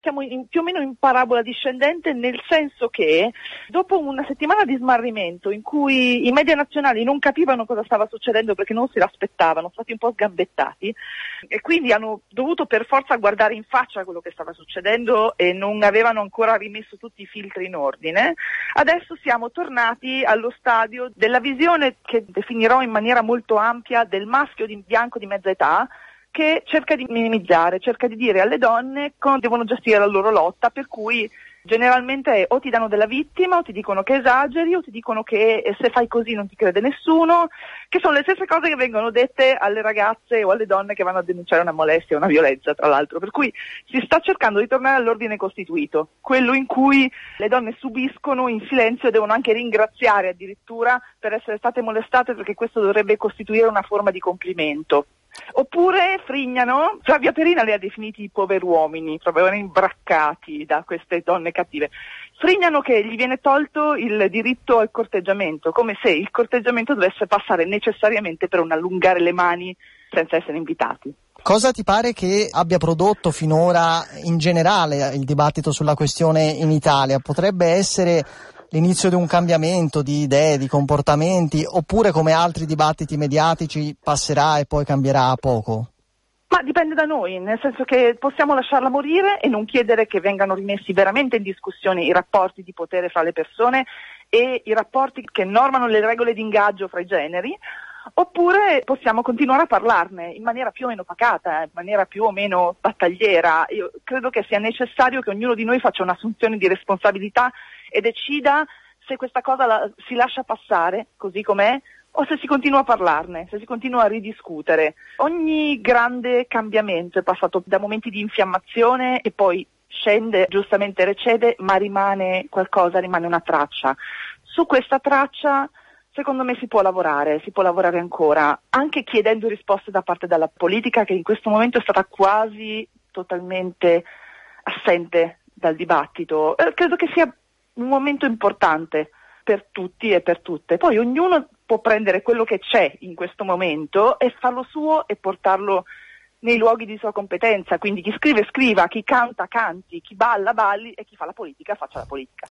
Siamo più o meno in parabola discendente, nel senso che dopo una settimana di smarrimento in cui i media nazionali non capivano cosa stava succedendo perché non se l'aspettavano, sono stati un po' sgambettati e quindi hanno dovuto per forza guardare in faccia quello che stava succedendo e non avevano ancora rimesso tutti i filtri in ordine, adesso siamo tornati allo stadio della visione che definirò in maniera molto ampia del maschio bianco di mezza età, che cerca di minimizzare, cerca di dire alle donne come devono gestire la loro lotta, per cui generalmente o ti danno della vittima o ti dicono che esageri o ti dicono che se fai così non ti crede nessuno, che sono le stesse cose che vengono dette alle ragazze o alle donne che vanno a denunciare una molestia o una violenza, tra l'altro, per cui si sta cercando di tornare all'ordine costituito, quello in cui le donne subiscono in silenzio e devono anche ringraziare addirittura per essere state molestate, perché questo dovrebbe costituire una forma di complimento. Oppure frignano, Flavia Perina li ha definiti i poveruomini, proprio imbraccati da queste donne cattive, frignano che gli viene tolto il diritto al corteggiamento, come se il corteggiamento dovesse passare necessariamente per un allungare le mani senza essere invitati. Cosa ti pare che abbia prodotto finora in generale il dibattito sulla questione in Italia? Potrebbe essere l'inizio di un cambiamento di idee, di comportamenti, oppure come altri dibattiti mediatici passerà e poi cambierà a poco? Ma dipende da noi, nel senso che possiamo lasciarla morire e non chiedere che vengano rimessi veramente in discussione i rapporti di potere fra le persone e i rapporti che normano le regole di ingaggio fra i generi, oppure possiamo continuare a parlarne in maniera più o meno pacata, in maniera più o meno battagliera. Io credo che sia necessario che ognuno di noi faccia un'assunzione di responsabilità e decida se questa cosa si lascia passare così com'è o se si continua a parlarne, se si continua a ridiscutere. Ogni grande cambiamento è passato da momenti di infiammazione e poi scende, giustamente recede, ma rimane qualcosa, rimane una traccia. Su questa traccia secondo me si può lavorare ancora, anche chiedendo risposte da parte della politica, che in questo momento è stata quasi totalmente assente dal dibattito. Credo che sia un momento importante per tutti e per tutte. Poi ognuno può prendere quello che c'è in questo momento e farlo suo e portarlo nei luoghi di sua competenza. Quindi chi scrive scriva, chi canta canti, chi balla balli e chi fa la politica faccia la politica.